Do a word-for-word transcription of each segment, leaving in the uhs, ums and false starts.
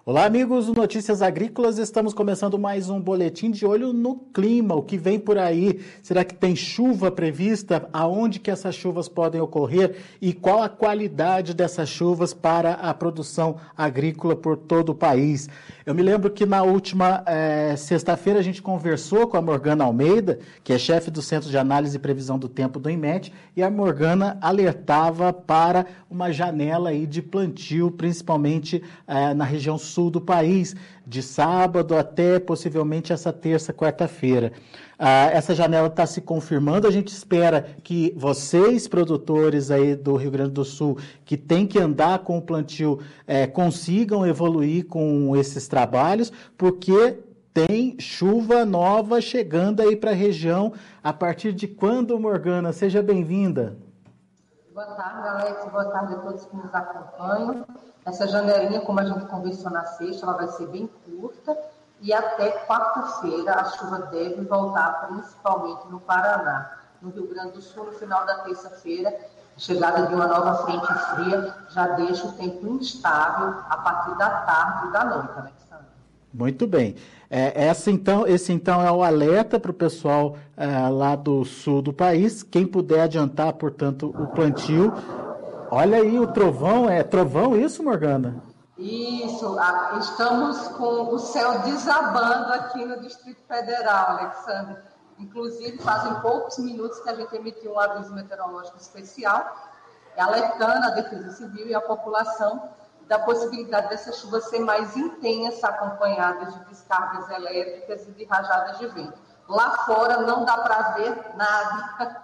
Olá, amigos do Notícias Agrícolas. Estamos começando mais um boletim de olho no clima. O que vem por aí? Será que tem chuva prevista? Aonde que essas chuvas podem ocorrer? E qual a qualidade dessas chuvas para a produção agrícola por todo o país? Eu me lembro que na última eh, sexta-feira a gente conversou com a Morgana Almeida, que é chefe do Centro de Análise e Previsão do Tempo do INMET, e a Morgana alertava para uma janela aí de plantio, principalmente eh, na região sul sul do país, de sábado até possivelmente essa terça, quarta-feira. Ah, essa janela está se confirmando, a gente espera que vocês, produtores aí do Rio Grande do Sul, que têm que andar com o plantio, eh, consigam evoluir com esses trabalhos, porque tem chuva nova chegando aí para a região. A partir de quando, Morgana? Seja bem-vinda. Boa tarde, Alex. Boa tarde a todos que nos acompanham. Essa janelinha, como a gente conversou na sexta, ela vai ser bem curta e até quarta-feira a chuva deve voltar, principalmente no Paraná. No Rio Grande do Sul, no final da terça-feira, a chegada de uma nova frente fria já deixa o tempo instável a partir da tarde e da noite, Alexandre. Muito bem. É, essa, então, esse então é o alerta para o pessoal é, lá do sul do país. Quem puder adiantar, portanto, o plantio. Olha aí o trovão, é trovão isso, Morgana? Isso, estamos com o céu desabando aqui no Distrito Federal, Alexandre. Inclusive, fazem poucos minutos que a gente emitiu um aviso meteorológico especial, alertando a Defesa Civil e a população da possibilidade dessa chuva ser mais intensa, acompanhada de descargas elétricas e de rajadas de vento. Lá fora não dá para ver nada.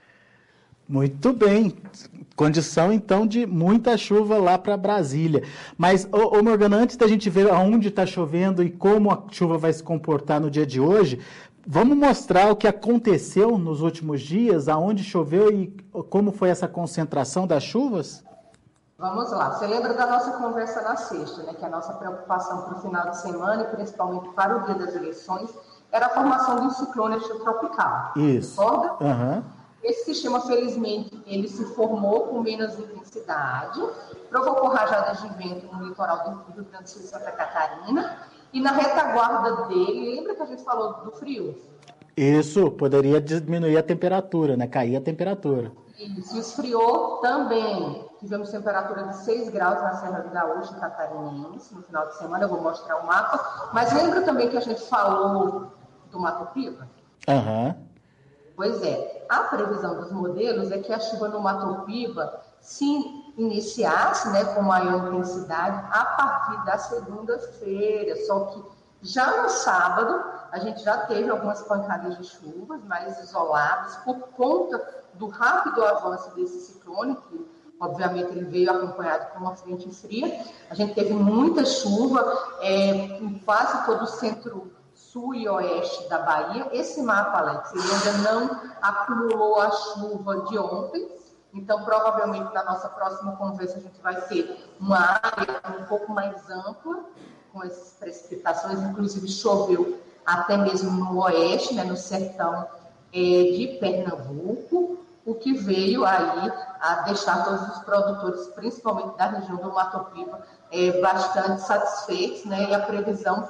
Muito bem. Condição, então, de muita chuva lá para Brasília. Mas, ô, ô Morgana, antes da gente ver aonde está chovendo e como a chuva vai se comportar no dia de hoje, vamos mostrar o que aconteceu nos últimos dias, aonde choveu e como foi essa concentração das chuvas? Vamos lá. Você lembra da nossa conversa na sexta, né? Que a nossa preocupação para o final de semana e principalmente para o dia das eleições era a formação de um ciclone tropical. Isso. Recorda? Uhum. Esse sistema, felizmente, ele se formou com menos intensidade, provocou rajadas de vento no litoral do Rio Grande do Sul e Santa Catarina, e na retaguarda dele, lembra que a gente falou do frio? Isso, poderia diminuir a temperatura, né? Cair a temperatura. Isso, esfriou também. Tivemos temperatura de seis graus na Serra do Gaúcho, catarinense, no final de semana, eu vou mostrar o mapa. Mas lembra também que a gente falou do Mato Piba? Aham. Uhum. Pois é, a previsão dos modelos é que a chuva no Mato Piba se iniciasse, né, com maior intensidade a partir da segunda-feira, só que já no sábado a gente já teve algumas pancadas de chuvas mais isoladas por conta do rápido avanço desse ciclone, que obviamente ele veio acompanhado por uma frente fria. A gente teve muita chuva é, em quase todo o centro sul e oeste da Bahia. Esse mapa, Alex, ele ainda não acumulou a chuva de ontem, então provavelmente na nossa próxima conversa a gente vai ter uma área um pouco mais ampla com essas precipitações, inclusive choveu até mesmo no oeste, né, no sertão é, de Pernambuco, o que veio aí a deixar todos os produtores, principalmente da região do Mato Piba, é, bastante satisfeitos, né, e a previsão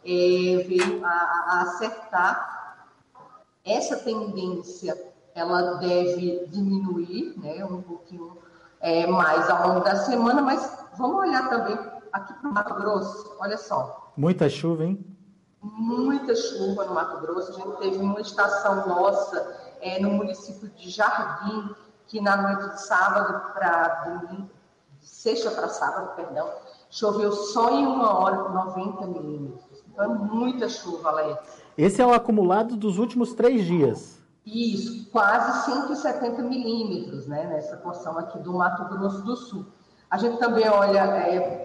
É, veio a, a acertar. Essa tendência ela deve diminuir, né, um pouquinho é, mais ao longo da semana, mas vamos olhar também aqui para o Mato Grosso, olha só. Muita chuva, hein? Muita chuva no Mato Grosso. A gente teve uma estação nossa é, no município de Jardim, que na noite de sábado para domingo, de sexta para sábado, perdão, choveu só em uma hora noventa milímetros. Então, é muita chuva, Alex. Esse é o acumulado dos últimos três dias. Isso, quase cento e setenta milímetros, né, nessa porção aqui do Mato Grosso do Sul. A gente também olha é,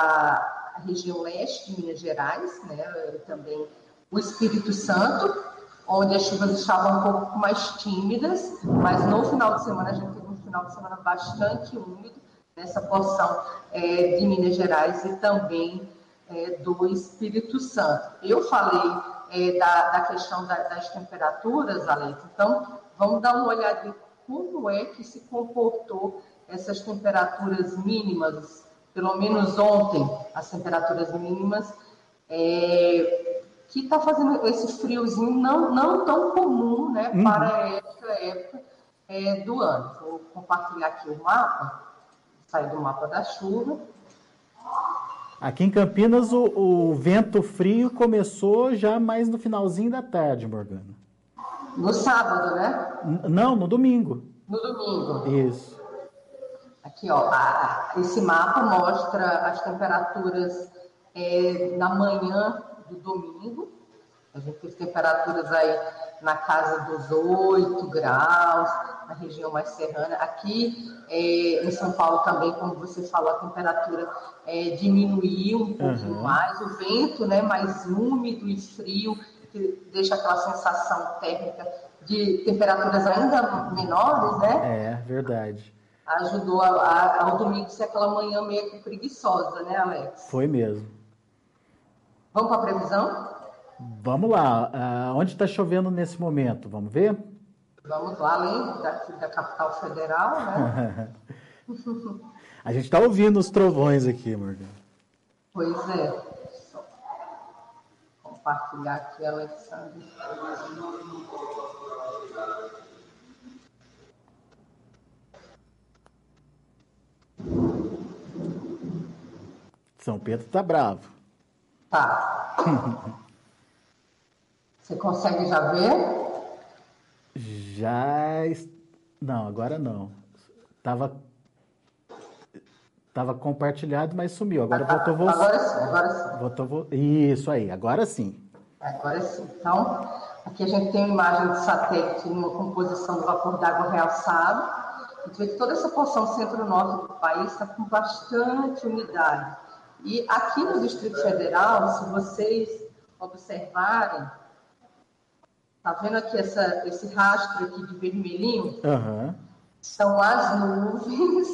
para a região leste de Minas Gerais, né, também o Espírito Santo, onde as chuvas estavam um pouco mais tímidas, mas no final de semana a gente teve um final de semana bastante úmido nessa porção é, de Minas Gerais e também É, do Espírito Santo. Eu falei é, da, da questão da, das temperaturas, Alex, então vamos dar uma olhada em como é que se comportou essas temperaturas mínimas pelo menos ontem, as temperaturas mínimas, é, que está fazendo esse friozinho não, não tão comum, né, uhum. para essa época é, do ano. Vou compartilhar aqui o mapa, sair do mapa da chuva. Aqui em Campinas, o, o vento frio começou já mais no finalzinho da tarde, Morgana. No sábado, né? N- não, no domingo. No domingo. Isso. Aqui, ó, a, esse mapa mostra as temperaturas é, na manhã do domingo. A gente teve temperaturas aí na casa dos oito graus, na região mais serrana. Aqui é, em São Paulo também, como você falou, a temperatura é, diminuiu um pouquinho uhum. mais. O vento, né, mais úmido e frio, que deixa aquela sensação térmica de temperaturas ainda menores, né? É, verdade. Ajudou a, a, ao domingo ser aquela manhã meio que preguiçosa, né, Alex? Foi mesmo. Vamos para a previsão? Vamos lá. Uh, onde está chovendo nesse momento? Vamos ver? Vamos lá, além daqui da capital federal, né? A gente está ouvindo os trovões aqui, Morgana. Pois é. Só compartilhar aqui, Alexandre. São Pedro tá bravo. Tá. Você consegue já ver? Já... Não, agora não. Tava... Tava compartilhado, mas sumiu. Agora ah, voltou... Vo... Agora sim, agora sim. Voltou, vo... Isso aí, agora sim. Agora sim. Então, aqui a gente tem uma imagem de satélite numa composição do vapor d'água realçado. A gente vê que toda essa porção centro-norte do país está com bastante umidade. E aqui no Distrito Federal, se vocês observarem, tá vendo aqui essa, esse rastro aqui de vermelhinho? Uhum. São as nuvens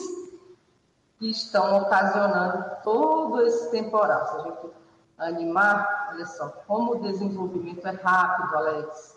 que estão ocasionando todo esse temporal. Se a gente animar, olha só, como o desenvolvimento é rápido, Alex.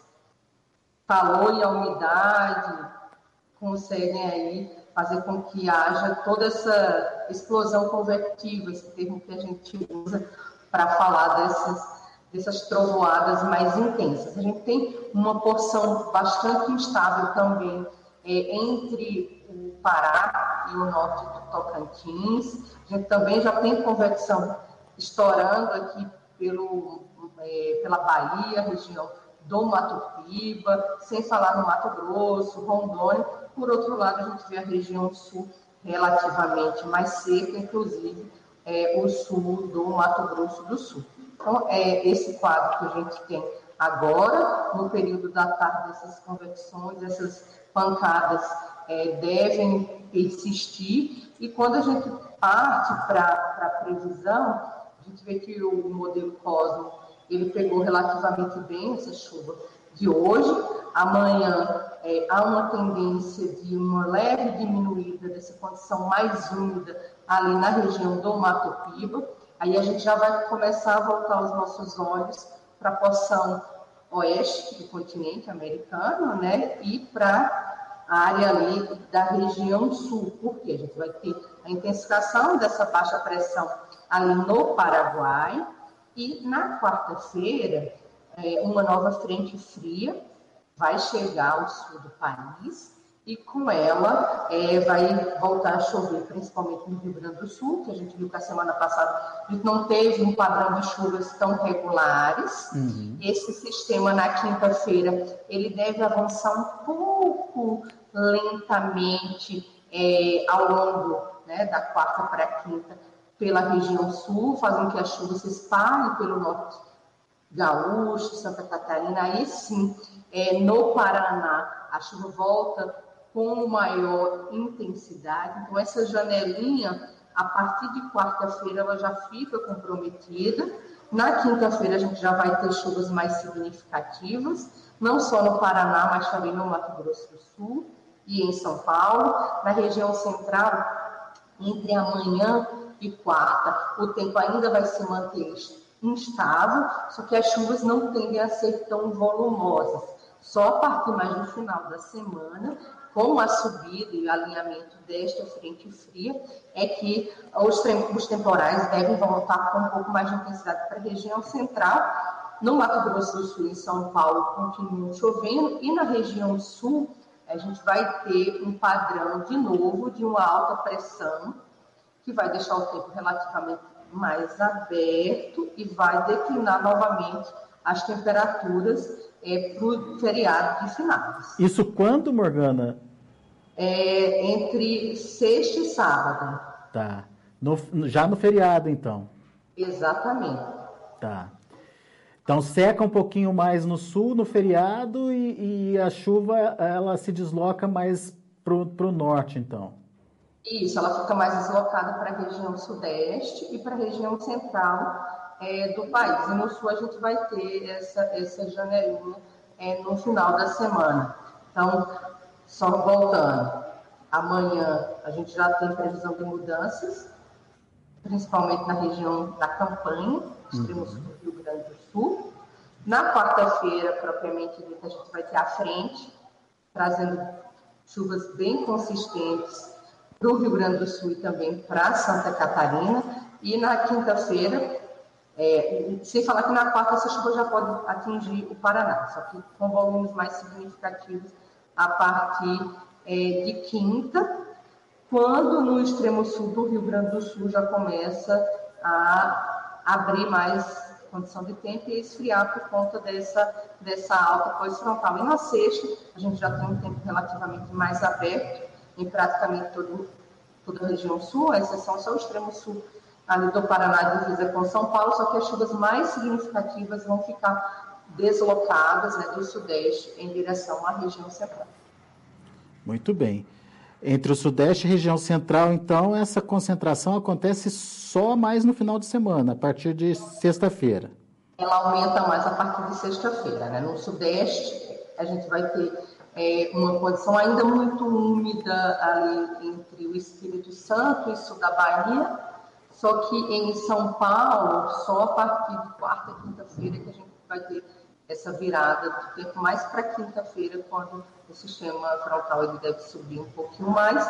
Calor e a umidade conseguem aí fazer com que haja toda essa explosão convectiva, esse termo que a gente usa para falar dessas, dessas trovoadas mais intensas. A gente tem uma porção bastante instável também é, entre o Pará e o norte do Tocantins. A gente também já tem convecção estourando aqui pelo, é, pela Bahia, região do Mato Piba, sem falar no Mato Grosso, Rondônia. Por outro lado, a gente vê a região sul relativamente mais seca, inclusive é, o sul do Mato Grosso do Sul. Então, é esse quadro que a gente tem agora, no período da tarde, essas convecções, essas pancadas é, devem persistir, e quando a gente parte para a previsão, a gente vê que o modelo Cosmo, ele pegou relativamente bem essa chuva de hoje. Amanhã é, há uma tendência de uma leve diminuída dessa condição mais úmida ali na região do Mato Piba. Aí a gente já vai começar a voltar os nossos olhos para a porção oeste do continente americano, né? E para a área ali da região sul, porque a gente vai ter a intensificação dessa baixa pressão ali no Paraguai. E na quarta-feira, é, uma nova frente fria vai chegar ao sul do país, e com ela é, vai voltar a chover, principalmente no Rio Grande do Sul, que a gente viu que a semana passada a gente não teve um padrão de chuvas tão regulares. Uhum. Esse sistema, na quinta-feira, ele deve avançar um pouco lentamente é, ao longo, né, da quarta para a quinta, pela região sul, fazendo que a chuva se espalhe pelo norte gaúcho, Santa Catarina. Aí sim, é, no Paraná, a chuva volta com maior intensidade. Então, essa janelinha, a partir de quarta-feira, ela já fica comprometida. Na quinta-feira, a gente já vai ter chuvas mais significativas, não só no Paraná, mas também no Mato Grosso do Sul e em São Paulo. Na região central, entre amanhã e quarta, o tempo ainda vai se manter instável, só que as chuvas não tendem a ser tão volumosas. Só a partir mais do final da semana com a subida e o alinhamento desta frente fria, é que os tempos temporais devem voltar com um pouco mais de intensidade para a região central. No Mato Grosso do Sul e em São Paulo continua chovendo, e na região sul a gente vai ter um padrão de novo de uma alta pressão, que vai deixar o tempo relativamente mais aberto e vai declinar novamente as temperaturas é, para o feriado de finados. Isso quando, Morgana? É, entre sexta e sábado. Tá. No, já no feriado, então. Exatamente. Tá. Então seca um pouquinho mais no sul, no feriado, e, e a chuva ela se desloca mais para o norte, então. Isso, ela fica mais deslocada para a região sudeste e para a região central é, do país. E no sul a gente vai ter essa, essa janelinha é, no final da semana. Então, só voltando, amanhã a gente já tem previsão de mudanças, principalmente na região da Campanha, extremo sul do Rio Grande do Sul. Na quarta-feira, propriamente dita, a gente vai ter a frente, trazendo chuvas bem consistentes para o Rio Grande do Sul e também para Santa Catarina. E na quinta-feira, é, sem falar que na quarta essa chuva já pode atingir o Paraná, só que com volumes mais significativos a partir é, de quinta, quando no extremo sul do Rio Grande do Sul já começa a abrir mais condição de tempo e esfriar por conta dessa, dessa alta pós-frontal. E na sexta, a gente já tem um tempo relativamente mais aberto em praticamente todo, toda a região sul, a exceção só o extremo sul ali do Paraná, divisa com São Paulo, só que as chuvas mais significativas vão ficar deslocadas, né, do sudeste em direção à região central. Muito bem. Entre o sudeste e a região central, então, essa concentração acontece só mais no final de semana, a partir de sexta-feira. Ela aumenta mais a partir de sexta-feira, né? No sudeste, a gente vai ter é, uma condição ainda muito úmida ali entre o Espírito Santo e sul da Bahia, só que em São Paulo, só a partir de quarta e quinta-feira que a gente vai ter essa virada do tempo mais para quinta-feira, quando o sistema frontal ele deve subir um pouquinho mais.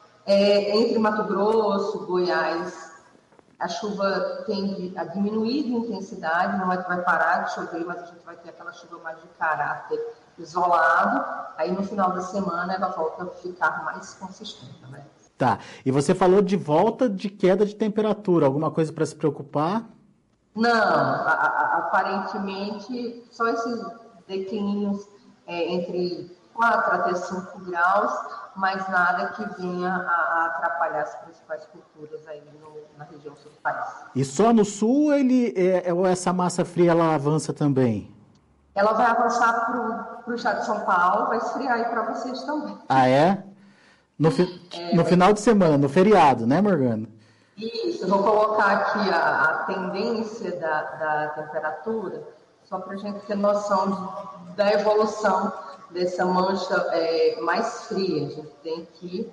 É, entre Mato Grosso, Goiás, a chuva tende a diminuir de intensidade, não é que vai parar de chover, mas a gente vai ter aquela chuva mais de caráter isolado. Aí no final da semana ela volta a ficar mais consistente, né? Tá. E você falou de volta de queda de temperatura, alguma coisa para se preocupar? Não, a, a, aparentemente só esses declínios é, entre quatro até cinco graus, mas nada que venha a, a atrapalhar as principais culturas aí no, na região sul do país. E só no sul ele, é, ou essa massa fria ela avança também? Ela vai avançar para o estado de São Paulo, vai esfriar aí para vocês também. Ah, é? No, fi, é, no final de semana, no feriado, né, Morgana? Isso, eu vou colocar aqui a, a tendência da, da temperatura, só para a gente ter noção de, da evolução dessa mancha é, mais fria. A gente tem que,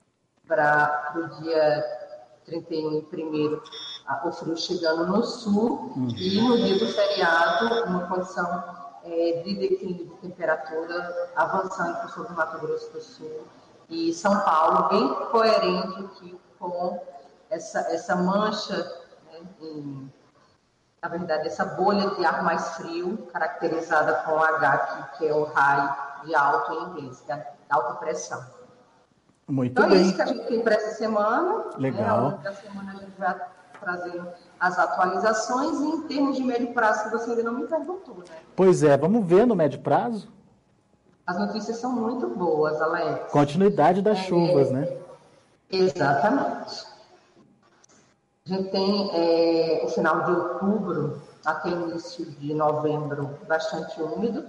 para o dia trinta e um e primeiro, o frio chegando no sul, uhum. E no dia do feriado, uma condição é, de declínio de temperatura avançando para o sul do Mato Grosso do Sul e São Paulo, bem coerente aqui com essa, essa mancha, né, em, na verdade, essa bolha de ar mais frio, caracterizada com o H, que, que é o high de alto em inglês, que é a alta pressão. Muito então, bem. é isso que a gente tem para essa semana. Legal. Né, ao longo da semana a gente vai trazendo as atualizações e em termos de médio prazo, que você ainda não me perguntou, né? Pois é, vamos ver no médio prazo? As notícias são muito boas, Alex. Continuidade das é, chuvas, né? Exatamente. A gente tem é, o final de outubro até início de novembro bastante úmido,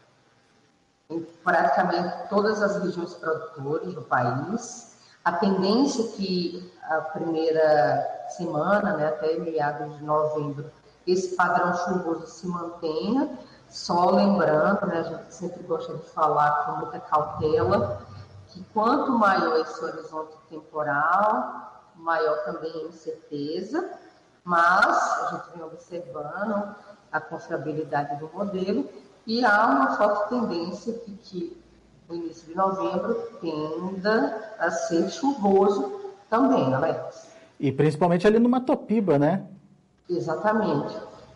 em praticamente todas as regiões produtoras do país. A tendência é que a primeira semana, né, até meados de novembro, esse padrão chuvoso se mantenha, só lembrando, né, a gente sempre gosta de falar com muita cautela, que quanto maior esse horizonte temporal, maior também a incerteza, mas a gente vem observando a confiabilidade do modelo e há uma forte tendência de que no início de novembro tenda a ser chuvoso também, Alex. E principalmente ali no Matopiba, né? Exatamente.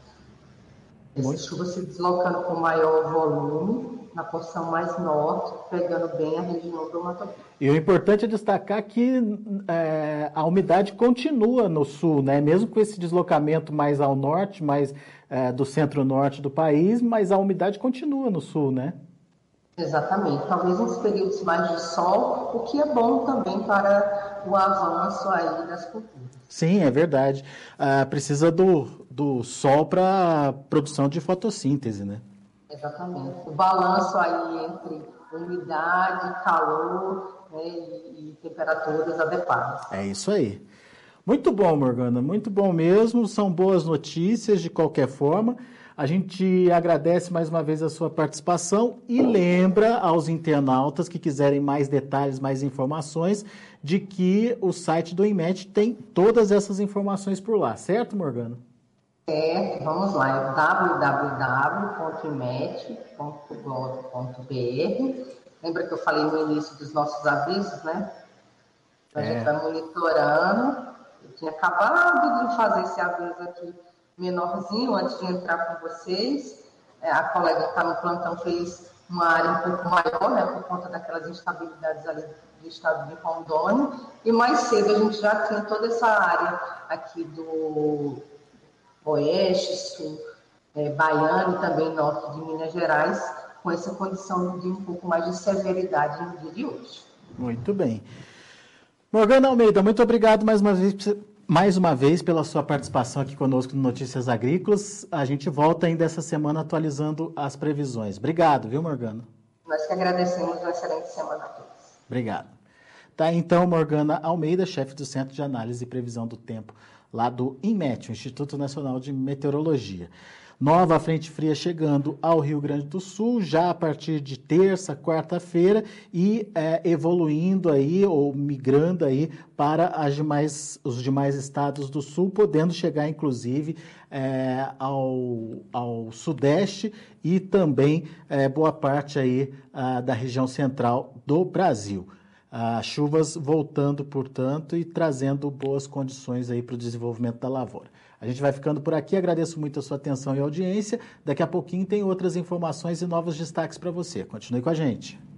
Essa Muito. chuva se deslocando com maior volume na porção mais norte, pegando bem a região do Mato Grosso. E o importante é destacar que é, a umidade continua no sul, né? Mesmo com esse deslocamento mais ao norte, mais é, do centro-norte do país, mas a umidade continua no sul, né? Exatamente. Talvez nos períodos mais de sol, o que é bom também para o avanço aí das culturas. Sim, é verdade. Ah, precisa do, do sol para produção de fotossíntese, né? Exatamente. O balanço aí entre umidade, calor, né, e, e temperaturas adequadas. É isso aí. Muito bom, Morgana, muito bom mesmo. São boas notícias de qualquer forma. A gente agradece mais uma vez a sua participação e lembra aos internautas que quiserem mais detalhes, mais informações, de que o site do INMET tem todas essas informações por lá, certo, Morgana? É, vamos lá, é w w w ponto imet ponto gov ponto b r. Lembra que eu falei no início dos nossos avisos, né? A É. gente vai monitorando. Eu tinha acabado de fazer esse aviso aqui menorzinho antes de entrar com vocês. É, a colega que está no plantão fez uma área um pouco maior, né? Por conta daquelas instabilidades ali do estado de Rondônia. E mais cedo a gente já tinha toda essa área aqui do Oeste, Sul, é, Baiano e também Norte de Minas Gerais, com essa condição de um pouco mais de severidade no dia de hoje. Muito bem. Morgana Almeida, muito obrigado mais uma vez, mais uma vez pela sua participação aqui conosco no Notícias Agrícolas. A gente volta ainda essa semana atualizando as previsões. Obrigado, viu, Morgana? Nós que agradecemos, uma excelente semana a todos. Obrigado. Tá, então, Morgana Almeida, chefe do Centro de Análise e Previsão do Tempo, lá do INMET, o Instituto Nacional de Meteorologia. Nova frente fria chegando ao Rio Grande do Sul, já a partir de terça, quarta-feira, e é, evoluindo aí, ou migrando aí para as demais, os demais estados do Sul, podendo chegar, inclusive, é, ao, ao Sudeste e também é, boa parte aí a, da região central do Brasil. As chuvas voltando, portanto, e trazendo boas condições aí para o desenvolvimento da lavoura. A gente vai ficando por aqui, agradeço muito a sua atenção e audiência. Daqui a pouquinho tem outras informações e novos destaques para você. Continue com a gente.